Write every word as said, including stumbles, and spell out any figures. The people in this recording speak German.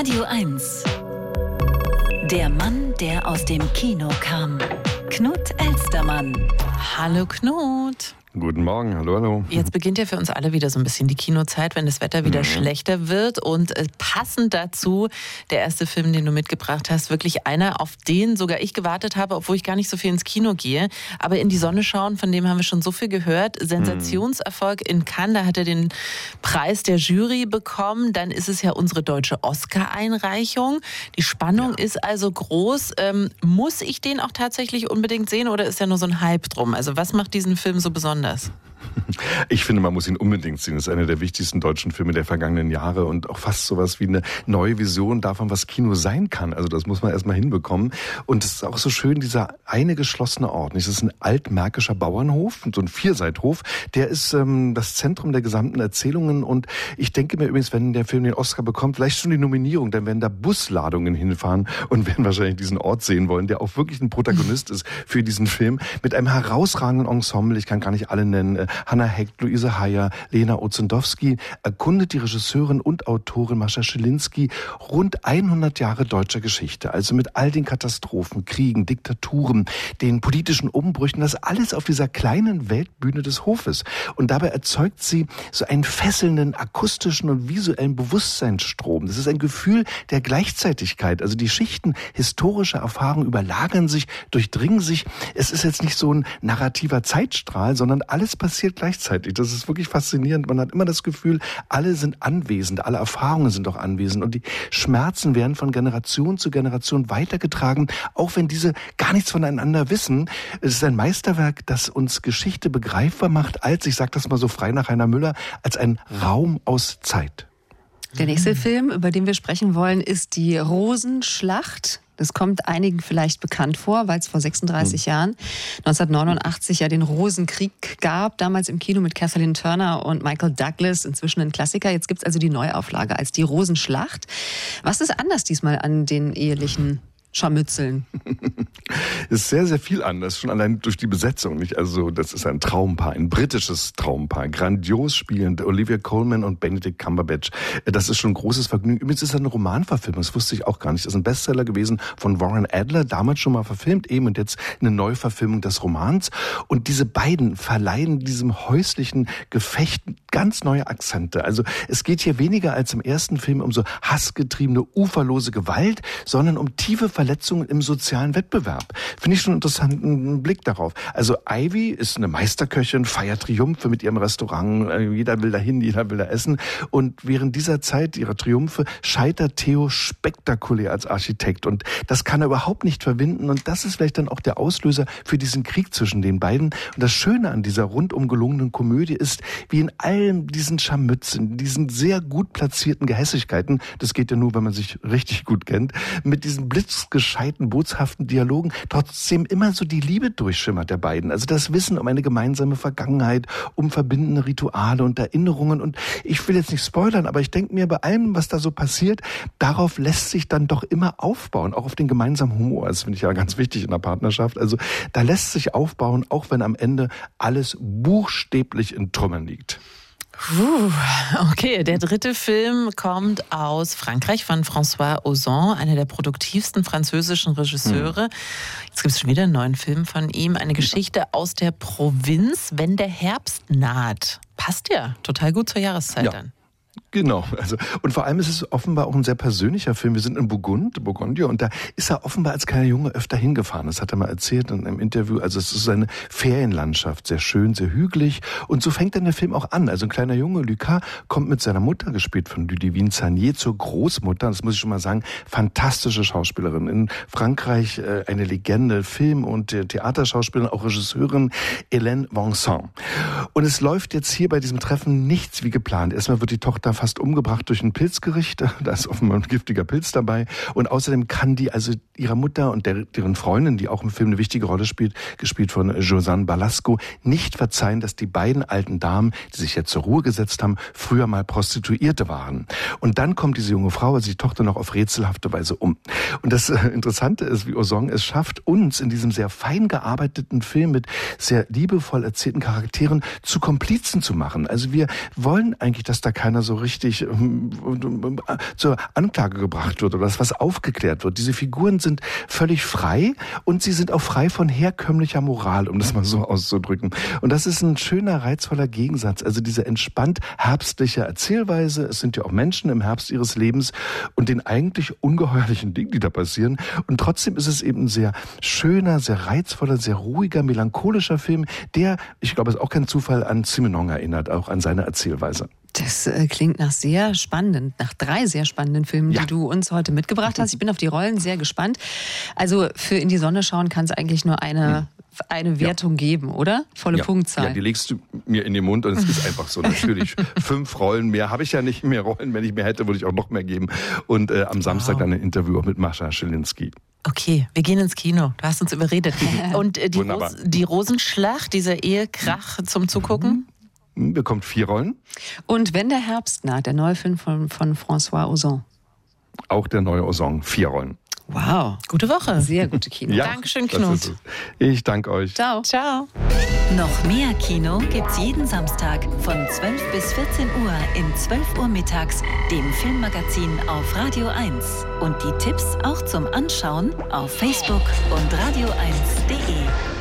Radio eins. Der Mann, der aus dem Kino kam. Knut Elstermann. Hallo Knut. Guten Morgen, hallo, hallo. Jetzt beginnt ja für uns alle wieder so ein bisschen die Kinozeit, wenn das Wetter wieder mhm. schlechter wird. Und äh, passend dazu, der erste Film, den du mitgebracht hast, wirklich einer, auf den sogar ich gewartet habe, obwohl ich gar nicht so viel ins Kino gehe. Aber In die Sonne schauen, von dem haben wir schon so viel gehört. Sensationserfolg in Cannes, da hat er den Preis der Jury bekommen. Dann ist es ja unsere deutsche Oscar-Einreichung. Die Spannung ja. ist also groß. Ähm, muss ich den auch tatsächlich unbedingt sehen oder ist ja nur so ein Hype drum? Also was macht diesen Film so besonders? Ich finde, man muss ihn unbedingt sehen. Das ist einer der wichtigsten deutschen Filme der vergangenen Jahre und auch fast sowas wie eine neue Vision davon, was Kino sein kann. Also das muss man erstmal hinbekommen. Und es ist auch so schön, dieser eine geschlossene Ort. Das ist ein altmärkischer Bauernhof, so ein Vierseithof. Der ist ähm, das Zentrum der gesamten Erzählungen. Und ich denke mir übrigens, wenn der Film den Oscar bekommt, vielleicht schon die Nominierung, dann werden da Busladungen hinfahren und werden wahrscheinlich diesen Ort sehen wollen, der auch wirklich ein Protagonist ist für diesen Film. Mit einem herausragenden Ensemble. Ich kann gar nicht alle nennen. Hannah Hecht, Luise Heyer, Lena Ozendowski, erkundet die Regisseurin und Autorin Mascha Schilinski rund hundert Jahre deutscher Geschichte. Also mit all den Katastrophen, Kriegen, Diktaturen, den politischen Umbrüchen, das alles auf dieser kleinen Weltbühne des Hofes. Und dabei erzeugt sie so einen fesselnden akustischen und visuellen Bewusstseinsstrom. Das ist ein Gefühl der Gleichzeitigkeit. Also die Schichten historischer Erfahrungen überlagern sich, durchdringen sich. Es ist jetzt nicht so ein narrativer Zeitstrahl, sondern alles passiert gleichzeitig. Das ist wirklich faszinierend. Man hat immer das Gefühl, alle sind anwesend, alle Erfahrungen sind auch anwesend und die Schmerzen werden von Generation zu Generation weitergetragen, auch wenn diese gar nichts voneinander wissen. Es ist ein Meisterwerk, das uns Geschichte begreifbar macht, als, ich sage das mal so frei nach Heiner Müller, als ein Raum aus Zeit. Der nächste Film, über den wir sprechen wollen, ist die Rosenschlacht. Das kommt einigen vielleicht bekannt vor, weil es vor sechsunddreißig mhm. Jahren, neunzehnhundertneunundachtzig, ja den Rosenkrieg gab. Damals im Kino mit Kathleen Turner und Michael Douglas, inzwischen ein Klassiker. Jetzt gibt es also die Neuauflage als die Rosenschlacht. Was ist anders diesmal an den ehelichen Scharmützeln? Ist sehr, sehr viel anders, schon allein durch die Besetzung, nicht? Also, das ist ein Traumpaar, ein britisches Traumpaar, grandios spielend, Olivia Colman und Benedict Cumberbatch. Das ist schon ein großes Vergnügen. Übrigens ist das eine Romanverfilmung, das wusste ich auch gar nicht. Das ist ein Bestseller gewesen von Warren Adler, damals schon mal verfilmt, eben und jetzt eine Neuverfilmung des Romans. Und diese beiden verleihen diesem häuslichen Gefecht ganz neue Akzente. Also, es geht hier weniger als im ersten Film um so hassgetriebene, uferlose Gewalt, sondern um tiefe Verletzungen im sozialen Wettbewerb. Finde ich schon interessant, einen Blick darauf. Also Ivy ist eine Meisterköchin, feiert Triumphe mit ihrem Restaurant. Jeder will dahin, jeder will da essen. Und während dieser Zeit ihrer Triumphe scheitert Theo spektakulär als Architekt. Und das kann er überhaupt nicht verwinden. Und das ist vielleicht dann auch der Auslöser für diesen Krieg zwischen den beiden. Und das Schöne an dieser rundum gelungenen Komödie ist, wie in allen diesen Scharmützeln, diesen sehr gut platzierten Gehässigkeiten, das geht ja nur, wenn man sich richtig gut kennt, mit diesen blitzgescheiten, boshaften Dialogen trotzdem immer so die Liebe durchschimmert der beiden. Also das Wissen um eine gemeinsame Vergangenheit, um verbindende Rituale und Erinnerungen. Und ich will jetzt nicht spoilern, aber ich denke mir, bei allem, was da so passiert, darauf lässt sich dann doch immer aufbauen, auch auf den gemeinsamen Humor. Das finde ich ja ganz wichtig in der Partnerschaft. Also da lässt sich aufbauen, auch wenn am Ende alles buchstäblich in Trümmern liegt. Puh, okay, der dritte Film kommt aus Frankreich von François Ozon, einer der produktivsten französischen Regisseure. Jetzt gibt es schon wieder einen neuen Film von ihm, eine Geschichte aus der Provinz, wenn der Herbst naht. Passt ja total gut zur Jahreszeit ja. dann. Genau, also und vor allem ist es offenbar auch ein sehr persönlicher Film. Wir sind in Burgund, Burgundy, und da ist er offenbar als kleiner Junge öfter hingefahren. Das hat er mal erzählt in einem Interview. Also es ist eine Ferienlandschaft, sehr schön, sehr hügelig. Und so fängt dann der Film auch an. Also ein kleiner Junge, Lucas, kommt mit seiner Mutter, gespielt von Ludivine Sagnier, zur Großmutter. Das muss ich schon mal sagen, fantastische Schauspielerin. In Frankreich äh, eine Legende, Film- und Theaterschauspielerin, auch Regisseurin Hélène Vincent. Und es läuft jetzt hier bei diesem Treffen nichts wie geplant. Erstmal wird die Tochter fast umgebracht durch ein Pilzgericht. Da ist offenbar ein giftiger Pilz dabei. Und außerdem kann die also ihrer Mutter und der, deren Freundin, die auch im Film eine wichtige Rolle spielt, gespielt von Josanne Balasco, nicht verzeihen, dass die beiden alten Damen, die sich jetzt zur Ruhe gesetzt haben, früher mal Prostituierte waren. Und dann kommt diese junge Frau, also die Tochter, noch auf rätselhafte Weise um. Und das Interessante ist, wie Ozon es schafft, uns in diesem sehr fein gearbeiteten Film mit sehr liebevoll erzählten Charakteren zu Komplizen zu machen. Also wir wollen eigentlich, dass da keiner so richtig richtig ähm, zur Anklage gebracht wird oder dass was aufgeklärt wird. Diese Figuren sind völlig frei und sie sind auch frei von herkömmlicher Moral, um das mal so auszudrücken. Und das ist ein schöner, reizvoller Gegensatz. Also diese entspannt herbstliche Erzählweise. Es sind ja auch Menschen im Herbst ihres Lebens und den eigentlich ungeheuerlichen Dingen, die da passieren. Und trotzdem ist es eben ein sehr schöner, sehr reizvoller, sehr ruhiger, melancholischer Film, der, ich glaube, es ist auch kein Zufall, an Simenon erinnert, auch an seine Erzählweise. Das äh, klingt nach sehr spannenden, nach drei sehr spannenden Filmen, ja. die du uns heute mitgebracht hast. Ich bin auf die Rollen sehr gespannt. Also für In die Sonne schauen kann es eigentlich nur eine, hm. eine Wertung ja. geben, oder? Volle ja. Punktzahl. Ja, die legst du mir in den Mund und es ist einfach so. Natürlich, fünf Rollen mehr habe ich ja nicht. Mehr Rollen, wenn ich mehr hätte, würde ich auch noch mehr geben. Und äh, am Samstag wow. dann ein Interview auch mit Mascha Schilinski. Okay, wir gehen ins Kino. Du hast uns überredet. Und äh, die, Ros- die Rosenschlacht, dieser Ehekrach zum Zugucken? Bekommt vier Rollen. Und Wenn der Herbst naht, der neue Film von, von François Ozon. Auch der neue Ozon, vier Rollen. Wow. Gute Woche. Sehr gute Kino. Ja, Dankeschön, Knut. Ich danke euch. Ciao. Ciao. Noch mehr Kino gibt's jeden Samstag von zwölf bis vierzehn Uhr in zwölf Uhr mittags, dem Filmmagazin auf Radio eins. Und die Tipps auch zum Anschauen auf Facebook und radio eins punkt de.